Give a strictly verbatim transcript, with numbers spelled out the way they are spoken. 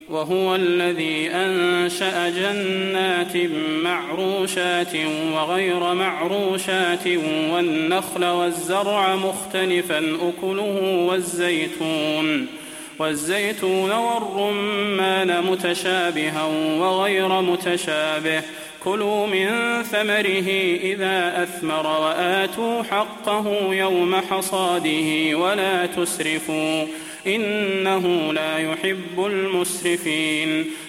وهو الذي أنشأ جنات معروشات وغير معروشات والنخل والزرع مختلفا أكله والزيتون والزيتون والرمان متشابها وغير متشابه كلوا من ثمره إذا أثمر وآتوا حقه يوم حصاده ولا تسرفوا إنه لا يحب المسرفين